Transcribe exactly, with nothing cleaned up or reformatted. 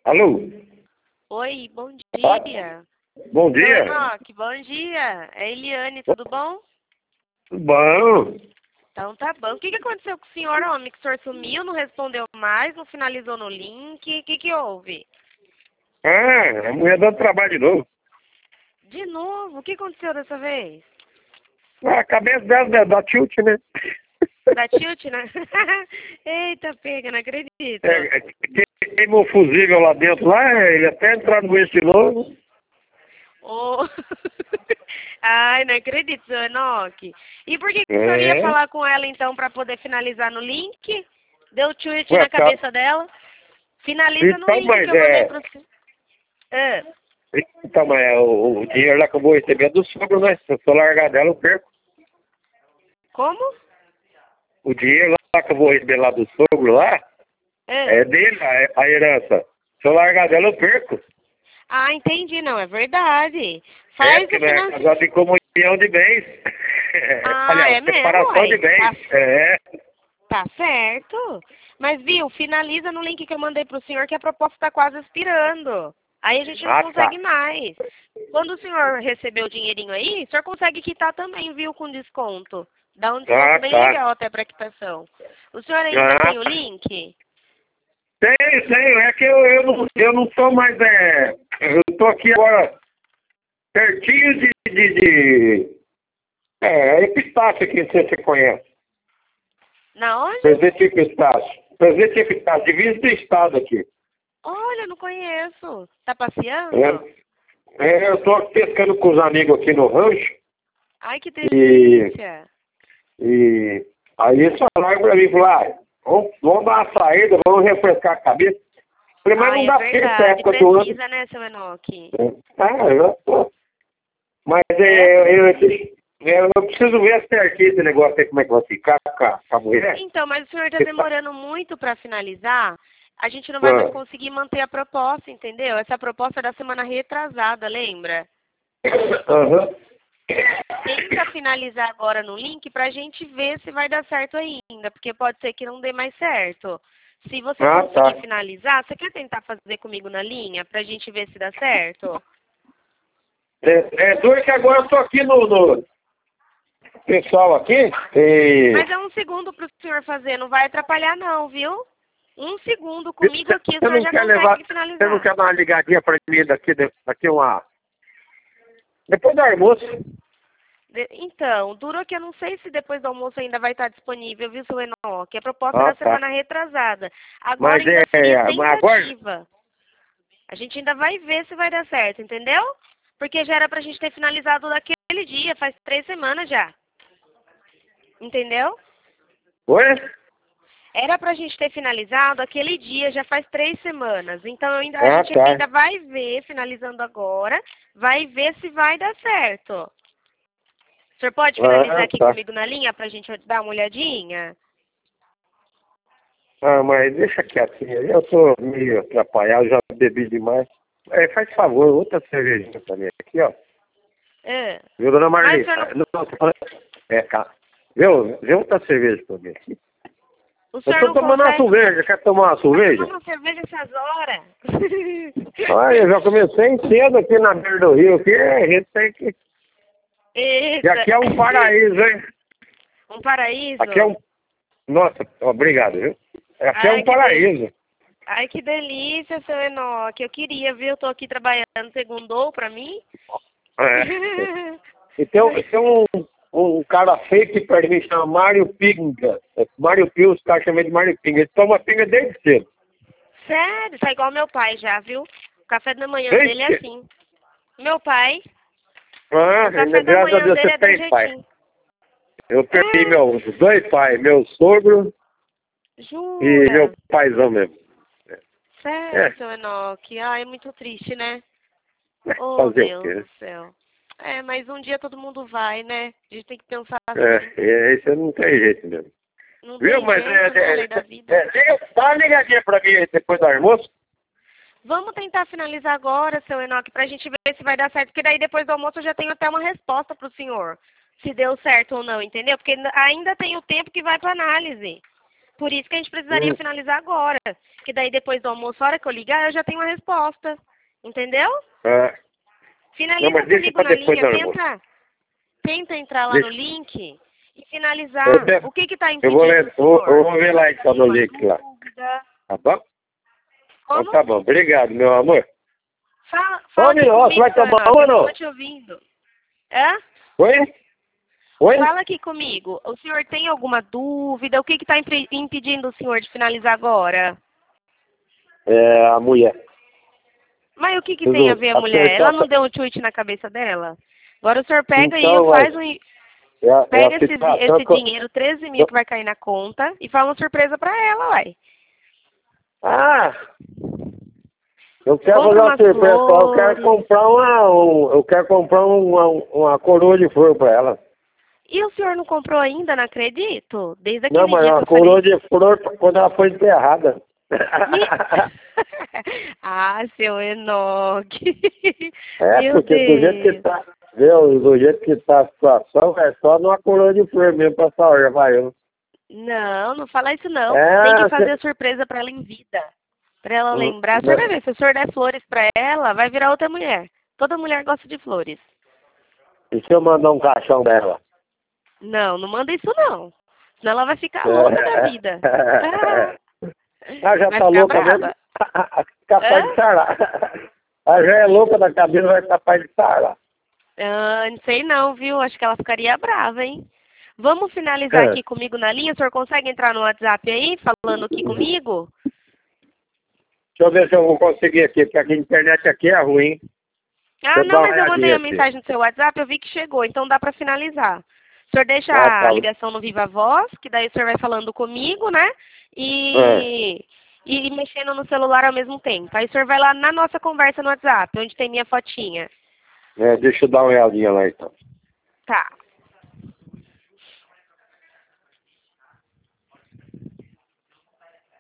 Alô? Oi, bom Ah, dia. bom dia. Enoque, bom dia. É Eliane, tudo bom? Tudo bom? Então tá bom. O que, que aconteceu com o senhor, homem? Que o senhor sumiu, não respondeu mais, não finalizou no link. O que, que houve? Ah, a mulher dando trabalho de novo. De novo? O que aconteceu dessa vez? A cabeça dela da, da tilt, né? Da tilt, né? Eita, pega, não acredito. É, é, que- queimou o fusível lá dentro, lá, ele até entrar no eixo de novo. Oh. Ai, não acredito, seu Enoque. E por que, que o senhor ia É. falar com ela, então, para poder finalizar no link? Deu tilt Ué, na tá. cabeça dela? Finaliza no Então, link que mas eu mandei é. para você. Ah. Então, mas é, o, o dinheiro lá que eu vou receber é do sogro, né? Se eu for largar dela, eu perco. Como? O dinheiro lá que eu vou receber lá do sogro lá É. é dele, a, a herança. Se eu largar dela, eu perco. Ah, entendi, não, é verdade. É, Faz porque o não é financiamento. casado em comunhão de bens. Ah, Aliás, é mesmo, separação de uai. bens. Tá, É. tá certo. Mas, viu, finaliza no link que eu mandei pro senhor que a proposta tá quase expirando. Aí a gente não Ah, tá. consegue mais. Quando o senhor receber o dinheirinho aí, o senhor consegue quitar também, viu, com desconto. Dá um desconto Ah, bem tá. legal até pra quitação. O senhor ainda Ah, tem o tá. link? Tenho, tenho. É que eu, eu, não, eu não tô mais... É, eu tô aqui agora pertinho de... de, de é, Epitácio aqui, não sei se você conhece. Na onde? Presidente Epitácio. Presidente Epitácio, divisa do estado aqui. Olha, não conheço. Tá passeando? É, é, eu tô pescando com os amigos aqui no rancho. Ai, que E... delícia. E aí eles falaram pra mim, falaram, ah, vamos, vamos dar uma saída, vamos refrescar a cabeça. Falei, mas não Ai, é dá tempo essa verdade. época do ano. Precisa, né, seu Enoque? Ah, eu tô. Mas Essa é, eu, daqui. eu, eu preciso ver certinho esse negócio aí, como é que vai ficar com a, com a mulher. Então, mas o senhor está demorando muito para finalizar. A gente não vai mais Ah, conseguir manter a proposta, entendeu? Essa proposta é da semana retrasada, lembra? aham. Tenta finalizar agora no link para a gente ver se vai dar certo ainda, porque pode ser que não dê mais certo. Se você Ah, conseguir tá. finalizar, você quer tentar fazer comigo na linha para a gente ver se dá certo? É, é duro que agora eu tô aqui no, no pessoal aqui. E... Mas é um segundo para o senhor fazer, não vai atrapalhar não, viu? Um segundo comigo aqui, o Você senhor não já quer levar, consegue você não finalizar. quer dar uma ligadinha pra mim daqui, daqui uma... Depois do almoço. De- Então, duro que eu não sei se depois do almoço ainda vai estar disponível, viu, seu Enoque? A proposta é Ah, da tá. semana retrasada. Agora Mas ainda é, seria é, mas agora... tentativa. A gente ainda vai ver se vai dar certo, entendeu? Porque já era pra gente ter finalizado daquele dia, faz três semanas já. Entendeu? Oi? Era pra gente ter finalizado aquele dia, já faz três semanas. Então ainda, a Ah, gente tá. ainda vai ver, finalizando agora, vai ver se vai dar certo. O senhor pode finalizar Ah, aqui tá. comigo na linha pra gente dar uma olhadinha? Ah, mas deixa quietinho. Eu tô meio atrapalhado, já bebi demais. É, faz favor, outra cervejinha pra mim aqui, ó. É. Viu, dona Mas o Marli? senhor Ah, não, Não, tô falando... É, cara. Viu? Vê outra cerveja pra mim aqui. o Eu senhor tô não tomando uma consegue... cerveja. Quer tomar uma Tá cerveja? tomando uma cerveja essas horas? Olha, eu já comecei cedo aqui na beira do rio. Aqui a gente tem que... E Eita. aqui é um paraíso, hein? Um paraíso? Aqui é um... Nossa, obrigado, viu? Aqui é Ai, um que del... paraíso. Ai, que delícia, seu Enoque. Eu queria, viu? Eu tô aqui trabalhando, segundou pra mim. É. E tem, um- tem um, um cara feio que perto de mim, chama Mário Pinga. É, Mário Pinga, os caras chamam de Mário Pinga. Ele toma pinga desde cedo. Sério? Tá igual meu pai já, viu? O café da manhã Desde dele é cedo. assim. Meu pai, Ah, o café da graças a manhã Deus dele você é de um tem pai. jeitinho. Eu perdi É, meus dois pais, meu sogro e meu jura? paizão mesmo. Sério, É, seu Enoque? Ai, é muito triste, né? é, Oh, fazer o Deus quê? do céu. É, mas um dia todo mundo vai, né? A gente tem que pensar assim. É, é, isso não tem jeito mesmo. Não Viu? tem Mas é, jeito, né? é, Lei da vida. é, liga, dá uma ligadinha pra mim aí depois do almoço. Vamos tentar finalizar agora, seu Enoque, pra gente ver se vai dar certo, porque daí depois do almoço eu já tenho até uma resposta pro senhor. Se deu certo ou não, entendeu? Porque ainda ainda tem o tempo que vai pra análise. Por isso que a gente precisaria Hum. finalizar agora. Que daí depois do almoço, a hora que eu ligar, eu já tenho uma resposta. Entendeu? É. Finaliza Não, mas deixa comigo pra na depois linha. do almoço. Tenta, tenta entrar lá Deixa. no link e finalizar. Eu, te- O que que tá eu vou impedindo ler, o eu, eu senhor? vou ver lá então no Uma link lá. dúvida. Tá bom? Então Como? tá bom. Obrigado, meu amor. Fala, fala Ô, aqui menino, você comigo, vai seu tomar Enoque, uma ou eu não não? tô te ouvindo. Hã? Oi? Oi? Fala aqui comigo. O senhor tem alguma dúvida? O que está impedindo o senhor de finalizar agora? É, a mulher. Mas o que, que Tudo tem a ver a mulher? apertar- Ela não deu um tweet na cabeça dela? Agora o senhor pega aí Então, e faz mas um. é, a- é Pega a esse, situação esse que eu- dinheiro, treze mil que vai cair na conta, e faz uma surpresa pra ela, uai. Ah! Eu quero Compra fazer uma umas surpresa pra ela. Eu quero flores. comprar uma. Um, eu quero comprar uma, uma coroa de flor pra ela. E o senhor não comprou ainda, não acredito? Desde Não, aquele mas dia que uma eu coroa falei. de flor quando ela foi enterrada. Me- ah, seu Enoque. É, Meu porque do jeito que Deus. tá, viu? Do jeito que tá a situação, é só numa coroa de flor mesmo pra salvar, vai eu. Não, não fala isso não. É, Tem que fazer cê- a surpresa pra ela em vida. Pra ela Hum, lembrar. O senhor vai não. ver, se o senhor der flores pra ela, vai virar outra mulher. Toda mulher gosta de flores. E se eu mandar um caixão dela? Não, não manda isso não. Senão ela vai ficar louca da vida. Ah, Ela já vai tá ficar louca mesmo? brava. Capaz Hã? de sarar. Ela já é louca da cabine, vai capaz de sarar. Ah, não sei não, viu? Acho que ela ficaria brava, hein? Vamos finalizar É. aqui comigo na linha? O senhor consegue entrar no WhatsApp aí, falando aqui comigo? Deixa eu ver se eu vou conseguir aqui, porque aqui a internet aqui é ruim. Ah, Deixa eu não, dar uma mas eu mandei olhadinha a aqui. mensagem no seu WhatsApp, eu vi que chegou, então dá para finalizar. O senhor deixa Ah, a tá. ligação no Viva Voz, que daí o senhor vai falando comigo, né? É. E, e mexendo no celular ao mesmo tempo. Aí o senhor vai lá na nossa conversa no WhatsApp, onde tem minha fotinha. É, deixa eu dar uma olhadinha lá então. Tá.